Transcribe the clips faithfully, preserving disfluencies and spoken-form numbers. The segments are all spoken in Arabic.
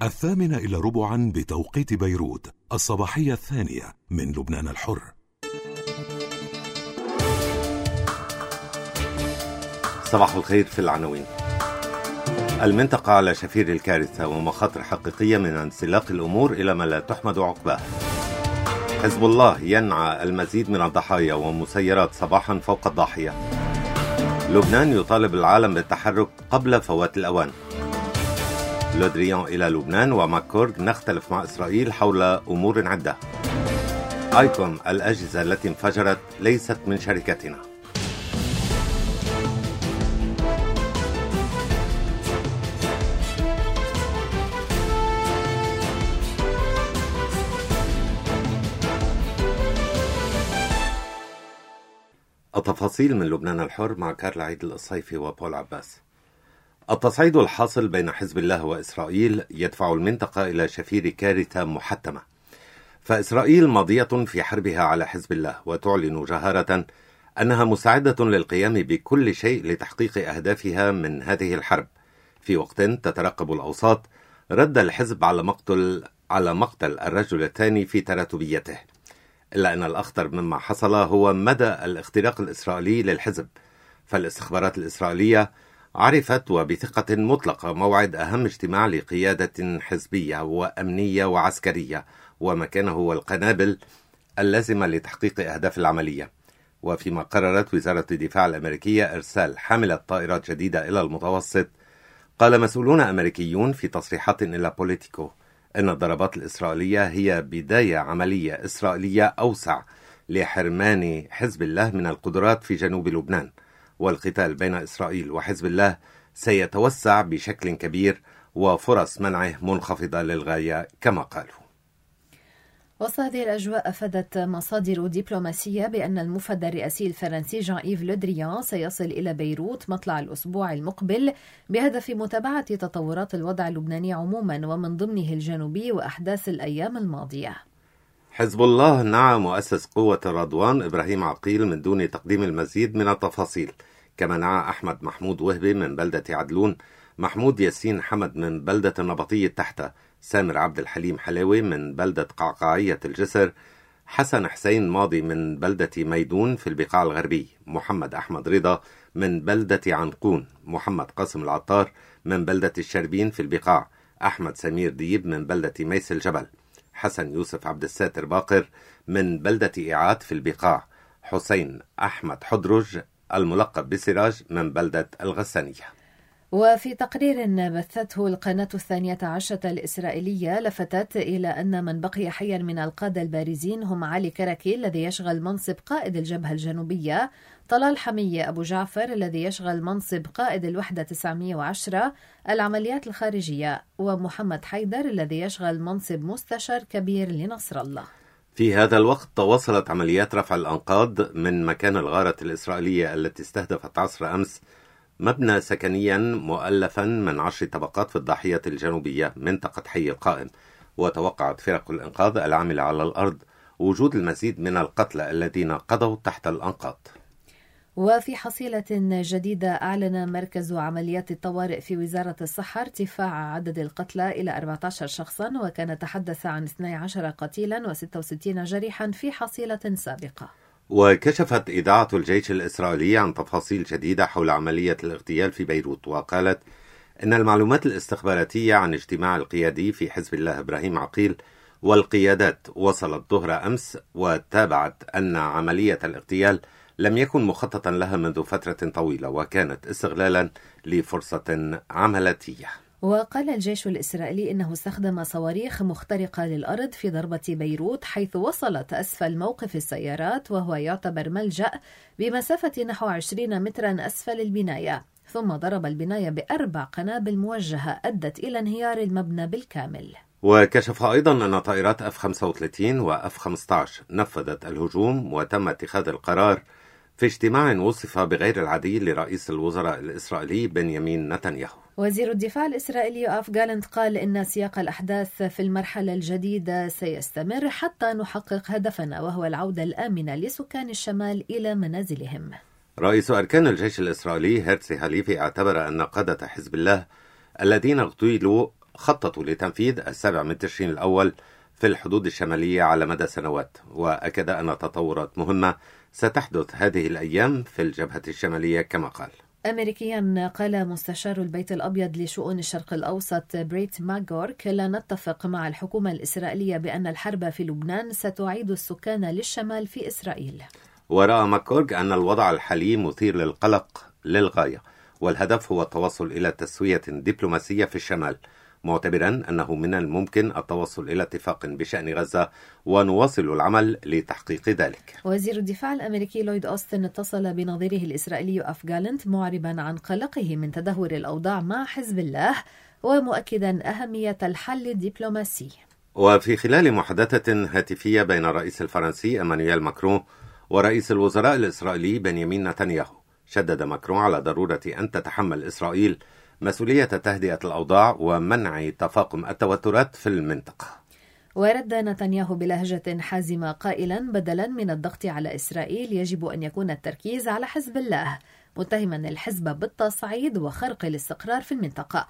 الثامنة إلى ربعا بتوقيت بيروت، الصباحية الثانية من لبنان الحر. صباح الخير. في العناوين: المنطقة على شفير الكارثة ومخاطر حقيقية من انسلاق الأمور إلى ما لا تحمد عقباه. حزب الله ينعى المزيد من الضحايا ومسيرات صباحا فوق الضاحية. لبنان يطالب العالم بالتحرك قبل فوات الأوان. لودريان إلى لبنان وماكورغ نختلف مع إسرائيل حول أمور عدة. آيكون: الأجهزة التي انفجرت ليست من شركتنا. التفاصيل من لبنان الحر مع كارلا عيد الصيفي وبول عباس. التصعيد الحاصل بين حزب الله وإسرائيل يدفع المنطقة إلى شفير كارثة محتمة، فإسرائيل ماضية في حربها على حزب الله وتعلن جهارة أنها مساعدة للقيام بكل شيء لتحقيق أهدافها من هذه الحرب، في وقت تترقب الأوساط رد الحزب على مقتل على مقتل الرجل الثاني في تراتبيته. إلا أن الأخطر مما حصل هو مدى الاختراق الإسرائيلي للحزب، فالاستخبارات الإسرائيلية عرفت وبثقة مطلقة موعد أهم اجتماع لقيادة حزبية وأمنية وعسكرية، ومكانه هو القنابل اللازمة لتحقيق أهداف العملية. وفيما قررت وزارة الدفاع الأمريكية إرسال حاملة طائرات جديدة إلى المتوسط، قال مسؤولون أمريكيون في تصريحات إلى بوليتيكو أن الضربات الإسرائيلية هي بداية عملية إسرائيلية أوسع لحرمان حزب الله من القدرات في جنوب لبنان، والقتال بين إسرائيل وحزب الله سيتوسع بشكل كبير وفرص منعه منخفضة للغاية كما قالوا. وسط هذه الأجواء أفادت مصادر دبلوماسية بأن المفد الرئاسي الفرنسي جان إيف لودريان سيصل إلى بيروت مطلع الأسبوع المقبل بهدف متابعة تطورات الوضع اللبناني عموما ومن ضمنه الجنوبي وأحداث الأيام الماضية. حزب الله نعى مؤسس قوة رضوان إبراهيم عقيل من دون تقديم المزيد من التفاصيل، كما نعى أحمد محمود وهبي من بلدة عدلون، محمود ياسين حمد من بلدة النبطية تحت، سامر عبد الحليم حلاوي من بلدة قعقاعية الجسر، حسن حسين ماضي من بلدة ميدون في البقاع الغربي، محمد أحمد رضا من بلدة عنقون، محمد قاسم العطار من بلدة الشربين في البقاع، أحمد سمير ديب من بلدة ميس الجبل، حسن يوسف عبد الساتر باقر من بلدة إيعات في البقاع، حسين أحمد حدرج الملقب بسراج من بلدة الغسانية. وفي تقرير بثته القناة الثانية عشرة الإسرائيلية لفتت إلى أن من بقي حيا من القادة البارزين هم علي كركي الذي يشغل منصب قائد الجبهة الجنوبية، طلال حمية أبو جعفر الذي يشغل منصب قائد الوحدة تسعمائة وعشرة العمليات الخارجية، ومحمد حيدر الذي يشغل منصب مستشار كبير لنصر الله. في هذا الوقت تواصلت عمليات رفع الأنقاض من مكان الغارة الإسرائيلية التي استهدفت عصر أمس مبنى سكنيا مؤلفا من عشر طبقات في الضاحية الجنوبية منطقة حي القائم، وتوقعت فرق الإنقاذ العاملة على الأرض وجود المزيد من القتلى الذين قضوا تحت الأنقاض. وفي حصيلة جديدة أعلن مركز عمليات الطوارئ في وزارة الصحة ارتفاع عدد القتلى إلى أربعة عشر شخصا، وكان تحدث عن اثني عشر قتيلا وستة وستين جريحا في حصيلة سابقة. وكشفت إذاعة الجيش الإسرائيلي عن تفاصيل جديدة حول عملية الاغتيال في بيروت، وقالت إن المعلومات الاستخباراتية عن اجتماع القيادي في حزب الله إبراهيم عقيل والقيادات وصلت ظهر أمس، وتابعت أن عملية الاغتيال لم يكن مخططا لها منذ فترة طويلة وكانت استغلالا لفرصة عملياتية. وقال الجيش الإسرائيلي إنه استخدم صواريخ مخترقة للأرض في ضربة بيروت، حيث وصلت أسفل موقف السيارات وهو يعتبر ملجأ بمسافة نحو عشرين مترا أسفل البناية، ثم ضرب البناية بأربع قنابل موجهة أدت إلى انهيار المبنى بالكامل. وكشف أيضا أن طائرات إف خمسة وثلاثين وإف خمسة عشر نفذت الهجوم، وتم اتخاذ القرار في اجتماع وصف بغير العادي لرئيس الوزراء الإسرائيلي بنيامين نتنياهو. وزير الدفاع الإسرائيلي يوآف جالنت قال إن سياق الأحداث في المرحلة الجديدة سيستمر حتى نحقق هدفنا، وهو العودة الآمنة لسكان الشمال إلى منازلهم. رئيس أركان الجيش الإسرائيلي هيرتسي هاليفي اعتبر أن قادة حزب الله الذين اغتيلوا خططوا لتنفيذ السابع من تشرين الأول في الحدود الشمالية على مدى سنوات، وأكد أن تطورات مهمة ستحدث هذه الأيام في الجبهة الشمالية كما قال. أمريكيا. قال مستشار البيت الأبيض لشؤون الشرق الأوسط بريت ماغورك: لا نتفق مع الحكومة الإسرائيلية بأن الحرب في لبنان ستعيد السكان للشمال في إسرائيل. ورأى ماكورغ أن الوضع الحالي مثير للقلق للغاية، والهدف هو التوصل إلى تسوية دبلوماسية في الشمال، معتبرا أنه من الممكن التوصل إلى اتفاق بشأن غزة، ونواصل العمل لتحقيق ذلك. وزير الدفاع الأمريكي لويد أوستن اتصل بنظيره الإسرائيلي أف جالنت معربا عن قلقه من تدهور الأوضاع مع حزب الله، ومؤكدا أهمية الحل الدبلوماسي. وفي خلال محادثة هاتفية بين الرئيس الفرنسي إيمانويل ماكرون ورئيس الوزراء الإسرائيلي بنيامين نتنياهو، شدد ماكرون على ضرورة أن تتحمل إسرائيل مسؤولية تهدئة الأوضاع ومنع تفاقم التوترات في المنطقة. ورد نتنياهو بلهجة حازمة قائلا: بدلا من الضغط على إسرائيل يجب أن يكون التركيز على حزب الله، متهما الحزب بالتصعيد وخرق الاستقرار في المنطقة.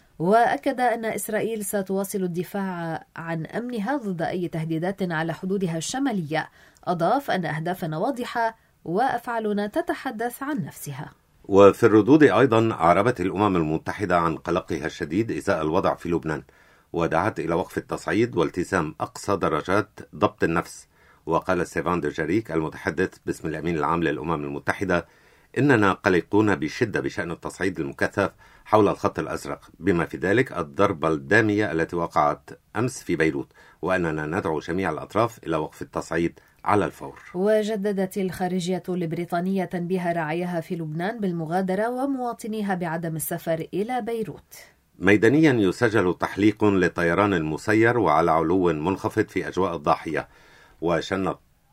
وأكد أن إسرائيل ستواصل الدفاع عن أمنها ضد أي تهديدات على حدودها الشمالية. أضاف أن أهدافنا واضحة وأفعالنا تتحدث عن نفسها. وفي الردود أيضا أعربت الأمم المتحدة عن قلقها الشديد إزاء الوضع في لبنان، ودعت إلى وقف التصعيد والتزام أقصى درجات ضبط النفس. وقال ستيفان دوجاريك المتحدث باسم الأمين العام للأمم المتحدة: إننا قلقون بشدة بشأن التصعيد المكثف حول الخط الأزرق، بما في ذلك الضربة الدامية التي وقعت أمس في بيروت، وأننا ندعو جميع الأطراف إلى وقف التصعيد على الفور. وجددت الخارجية البريطانية تنبيه رعاياها في لبنان بالمغادرة ومواطنيها بعدم السفر إلى بيروت. ميدانيا يسجل تحليق للطيران المسير وعلى علو منخفض في أجواء الضاحية، وشن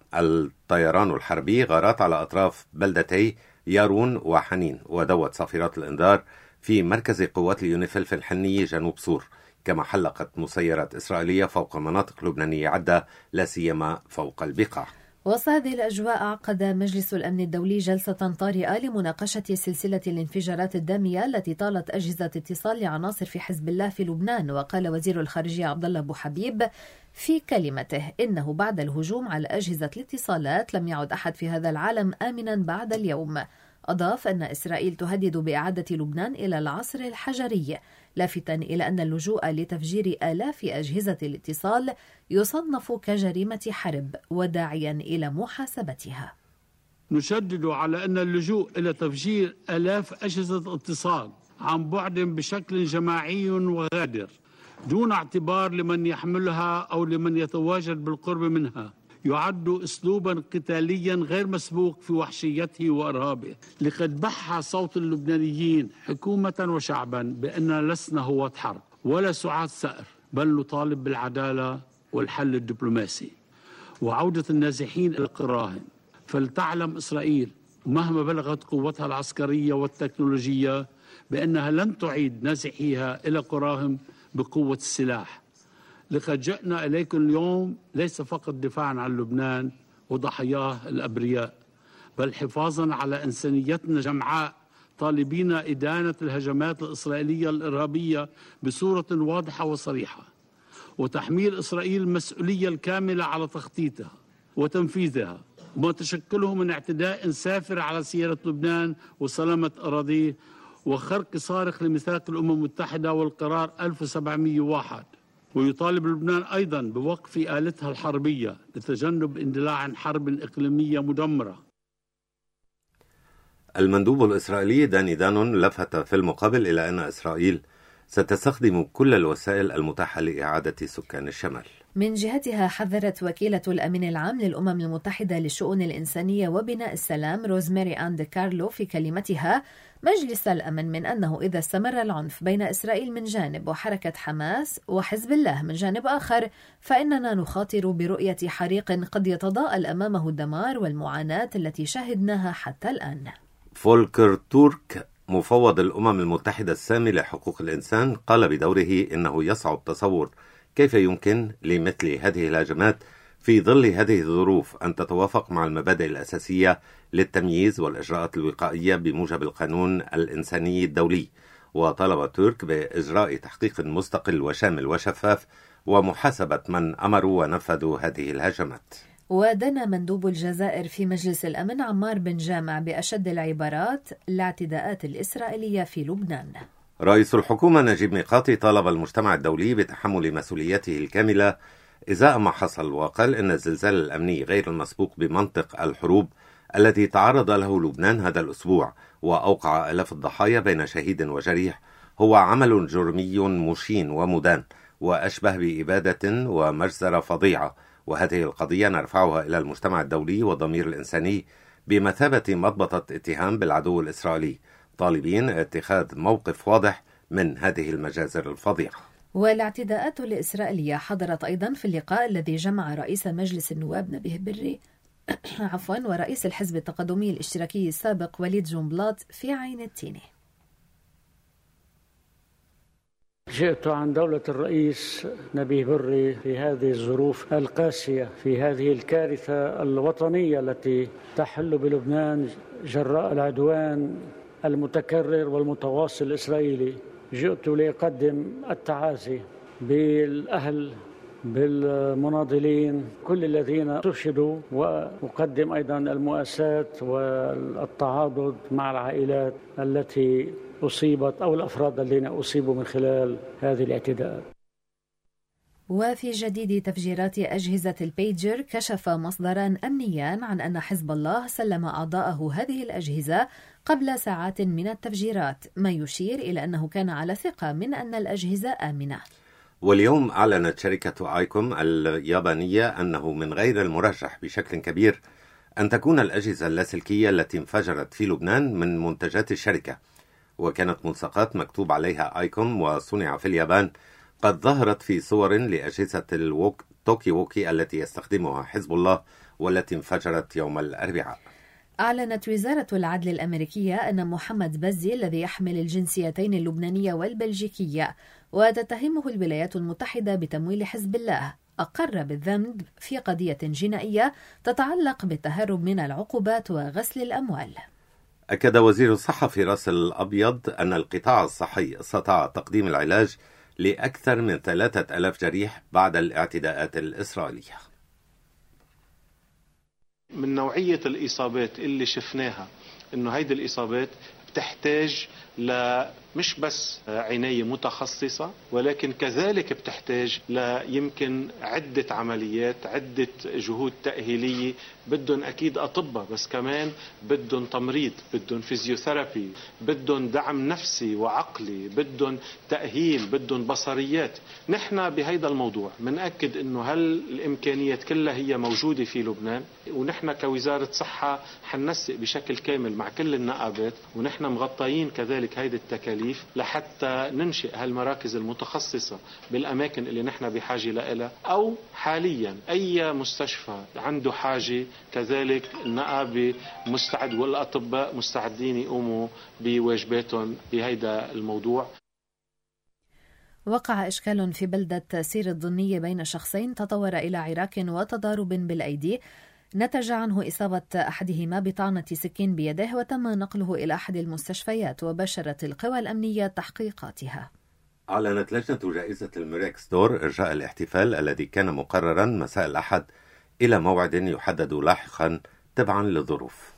الطيران الحربي غارات على أطراف بلدتي يارون وحنين، ودوت صافرات الإنذار في مركز قوات اليونيفيل في الحنية جنوب سور، كما حلقت مسيرات إسرائيلية فوق مناطق لبنانية عدة، لا سيما فوق البقاع. وسط هذه الأجواء عقد مجلس الأمن الدولي جلسة طارئة لمناقشة سلسلة الانفجارات الدامية التي طالت أجهزة اتصال لعناصر في حزب الله في لبنان. وقال وزير الخارجية عبد الله أبو حبيب في كلمته إنه بعد الهجوم على أجهزة الاتصالات لم يعد أحد في هذا العالم آمنا بعد اليوم. أضاف أن إسرائيل تهدد بإعادة لبنان إلى العصر الحجري، لافتا إلى أن اللجوء لتفجير آلاف أجهزة الاتصال يصنف كجريمة حرب، وداعيا إلى محاسبتها. نشدد على أن اللجوء إلى تفجير آلاف أجهزة اتصال عن بعد بشكل جماعي وغادر دون اعتبار لمن يحملها أو لمن يتواجد بالقرب منها يعد أسلوبا قتاليا غير مسبوق في وحشيته وإرهابه. لقد بح صوت اللبنانيين حكومة وشعبا بأننا لسنا هواة حرب ولا سعاة ثأر، بل نطالب بالعدالة والحل الدبلوماسي وعودة النازحين إلى قراهم. فلتعلم إسرائيل مهما بلغت قوتها العسكرية والتكنولوجية بأنها لن تعيد نازحيها إلى قراهم بقوة السلاح. لقد جئنا إليكم اليوم ليس فقط دفاعا عن لبنان وضحاياه الأبرياء، بل حفاظا على إنسانيتنا جمعاء، طالبين إدانة الهجمات الإسرائيلية الإرهابية بصورة واضحة وصريحة، وتحميل إسرائيل المسؤولية الكاملة على تخطيطها وتنفيذها وما تشكله من اعتداء سافر على سيادة لبنان وسلامة أراضيه، وخرق صارخ لميثاق الأمم المتحدة والقرار ألف وسبعمئة وواحد. ويطالب لبنان أيضا بوقف آلتها الحربية لتجنب اندلاع حرب إقليمية مدمرة. المندوب الإسرائيلي داني دانون لفت في المقابل إلى أن إسرائيل ستستخدم كل الوسائل المتاحة لإعادة سكان الشمال. من جهتها حذرت وكيلة الأمين العام للأمم المتحدة للشؤون الإنسانية وبناء السلام روزماري آن دي كارلو في كلمتها مجلس الأمن من أنه إذا استمر العنف بين إسرائيل من جانب وحركة حماس وحزب الله من جانب آخر فإننا نخاطر برؤية حريق قد يتضاءل أمامه الدمار والمعاناة التي شاهدناها حتى الآن. فولكر تورك مفوض الأمم المتحدة السامي لحقوق الإنسان قال بدوره إنه يصعب تصور كيف يمكن لمثل هذه الهجمات في ظل هذه الظروف أن تتوافق مع المبادئ الأساسية للتمييز والإجراءات الوقائية بموجب القانون الإنساني الدولي. وطلب ترك بإجراء تحقيق مستقل وشامل وشفاف ومحاسبة من أمروا ونفذوا هذه الهجمات. ودنا مندوب الجزائر في مجلس الأمن عمار بن جامع بأشد العبارات الاعتداءات الإسرائيلية في لبنان. رئيس الحكومة نجيب ميقاتي طالب المجتمع الدولي بتحمل مسؤوليته الكاملة إزاء ما حصل، وقال إن الزلزال الأمني غير المسبوق بمنطق الحروب الذي تعرض له لبنان هذا الأسبوع وأوقع آلاف الضحايا بين شهيد وجريح هو عمل جرمي مشين ومدان وأشبه بإبادة ومجزرة فظيعة، وهذه القضية نرفعها إلى المجتمع الدولي والضمير الإنساني بمثابة مضبطة اتهام بالعدو الإسرائيلي، طالبين اتخاذ موقف واضح من هذه المجازر الفظيعة. والاعتداءات الإسرائيلية حضرت أيضا في اللقاء الذي جمع رئيس مجلس النواب نبيه بري عفوا ورئيس الحزب التقدمي الاشتراكي السابق وليد جنبلاط في عين التيني. جئت عن دولة الرئيس نبيه بري في هذه الظروف القاسية، في هذه الكارثة الوطنية التي تحل بلبنان جراء العدوان المتكرر والمتواصل الإسرائيلي. جئت لأقدم التعازي بالأهل، بالمناضلين، كل الذين استشهدوا، وأقدم أيضا المؤاساة والتعاضد مع العائلات التي أصيبت أو الأفراد الذين أصيبوا من خلال هذه الاعتداءات. وفي جديد تفجيرات أجهزة البيجر، كشف مصدران أمنيان عن أن حزب الله سلم أعضاءه هذه الأجهزة قبل ساعات من التفجيرات، ما يشير إلى أنه كان على ثقة من أن الأجهزة آمنة. واليوم أعلنت شركة آيكوم اليابانية أنه من غير المرجح بشكل كبير أن تكون الأجهزة اللاسلكية التي انفجرت في لبنان من منتجات الشركة، وكانت ملصقات مكتوب عليها آيكوم وصنع في اليابان قد ظهرت في صور لأجهزة الوك توكي ووكي التي يستخدمها حزب الله والتي انفجرت يوم الأربعاء. أعلنت وزارة العدل الأمريكية أن محمد بزي الذي يحمل الجنسيتين اللبنانية والبلجيكية وتتهمه الولايات المتحدة بتمويل حزب الله أقر بالذنب في قضية جنائية تتعلق بالتهرب من العقوبات وغسل الأموال. أكد وزير الصحة في راس الأبيض أن القطاع الصحي استطاع تقديم العلاج لأكثر من ثلاثة آلاف جريح بعد الاعتداءات الإسرائيلية. من نوعية الإصابات اللي شفناها إنه هيدي الإصابات بتحتاج ل مش بس عناية متخصصة، ولكن كذلك بتحتاج ليمكن عدة عمليات، عدة جهود تأهيلية، بدهم أكيد أطباء، بس كمان بدهم تمريض، بدهم فيزيوثيرابي، بدهم دعم نفسي وعقلي، بدهم تأهيل، بدهم بصريات. نحن بهيدا الموضوع منأكد إنه هالإمكانيات كلها هي موجودة في لبنان، ونحن كوزارة صحة حننسق بشكل كامل مع كل النقابات، ونحن مغطيين كذلك هيدي التكاليف لحتى ننشئ هالمراكز المتخصصة بالأماكن اللي نحن بحاجة لها، أو حاليا أي مستشفى عنده حاجة كذلك النقابة مستعد والأطباء مستعدين يقوموا بواجباتهم بهيدا الموضوع. وقع إشكال في بلدة سير الضنية بين شخصين تطور إلى عراك وتضارب بالأيدي، نتج عنه إصابة أحدهما بطعنة سكين بيده وتم نقله إلى أحد المستشفيات، وبشرت القوى الأمنية تحقيقاتها. أعلنت لجنة جائزة الميريك ستور إرجاء الاحتفال الذي كان مقررا مساء الأحد إلى موعد يحدد لاحقا تبعا للظروف.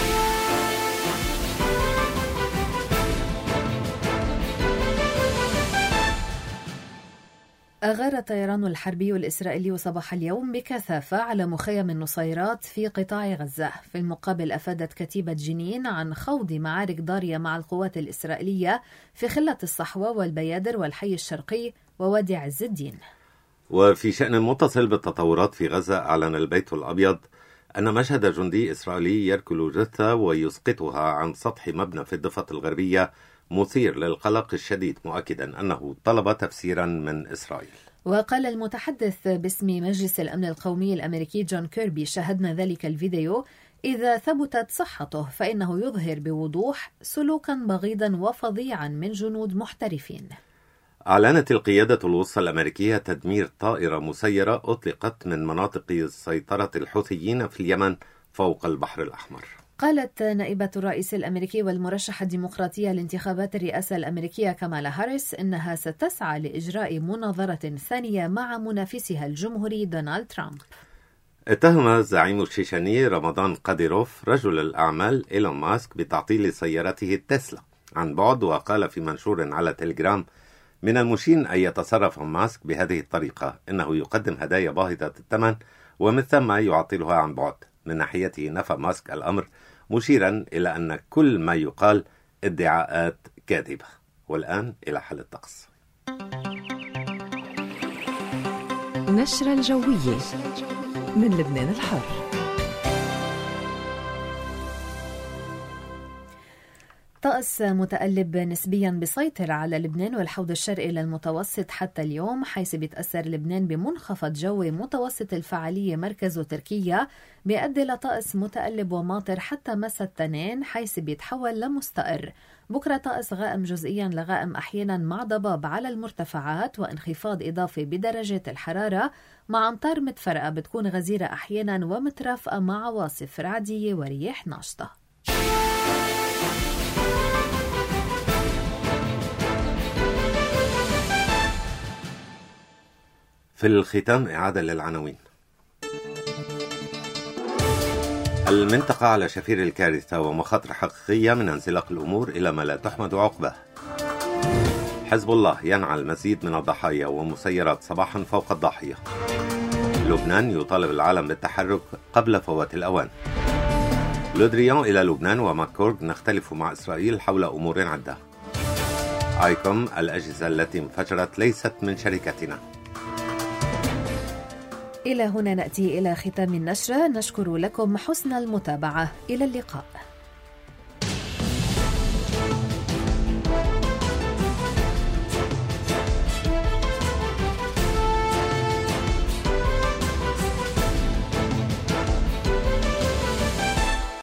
أغار الطيران الحربي الإسرائيلي صباح اليوم بكثافة على مخيم النصيرات في قطاع غزة. في المقابل أفادت كتيبة جنين عن خوض معارك ضارية مع القوات الإسرائيلية في خلة الصحوة والبيادر والحي الشرقي ووادي عز الدين. وفي شأن متصل بالتطورات في غزة، أعلن البيت الأبيض أن مشهد جندي إسرائيلي يركل جثة ويسقطها عن سطح مبنى في الضفة الغربية مثير للقلق الشديد، مؤكدا أنه طلب تفسيرا من إسرائيل. وقال المتحدث باسم مجلس الأمن القومي الأمريكي جون كيربي: شاهدنا ذلك الفيديو، إذا ثبتت صحته فإنه يظهر بوضوح سلوكا بغيضا وفظيعا من جنود محترفين. أعلنت القيادة الوسطى الأمريكية تدمير طائرة مسيرة أطلقت من مناطق سيطرة الحوثيين في اليمن فوق البحر الأحمر. قالت نائبة الرئيس الأمريكي والمرشحة الديمقراطية لانتخابات الرئاسة الأمريكية كامالا هاريس إنها ستسعى لإجراء مناظرة ثانية مع منافسها الجمهوري دونالد ترامب. اتهم الزعيم الشيشاني رمضان قاديروف رجل الأعمال إيلون ماسك بتعطيل سيارته التسلا عن بعد، وقال في منشور على تليجرام: من المشين أن يتصرف ماسك بهذه الطريقة، إنه يقدم هدايا باهظة الثمن ومن ثم يعطلها عن بعد. من ناحيته نفى ماسك الأمر، مشيرا إلى أن كل ما يقال ادعاءات كاذبة. والآن إلى حل الطقس. نشرة الجوية من لبنان الحر. طقس متقلب نسبيا بيسيطر على لبنان والحوض الشرقي للمتوسط حتى اليوم، حيث بيتأثر لبنان بمنخفض جوي متوسط الفعالية مركزه تركيا، بيؤدي لطقس متقلب وماطر حتى مساء الاثنين، حيث بيتحول لمستقر. بكرة طقس غائم جزئيا لغائم أحيانا مع ضباب على المرتفعات وانخفاض إضافي بدرجات الحرارة، مع أمطار متفرقة بتكون غزيرة أحيانا ومترافقة مع عواصف رعدية ورياح ناشطة. في الختام إعادة للعناوين. المنطقة على شفير الكارثة ومخاطر حقيقية من انزلاق الأمور إلى ما لا تحمد عقباه. حزب الله ينعى المزيد من الضحايا ومسيرات صباحا فوق الضاحية. لبنان يطالب العالم بالتحرك قبل فوات الأوان. لودريان إلى لبنان وماكورغ نختلف مع إسرائيل حول أمور عدة. آيكوم الأجهزة التي انفجرت ليست من شركتنا. إلى هنا نأتي إلى ختام النشرة، نشكر لكم حسن المتابعة، إلى اللقاء.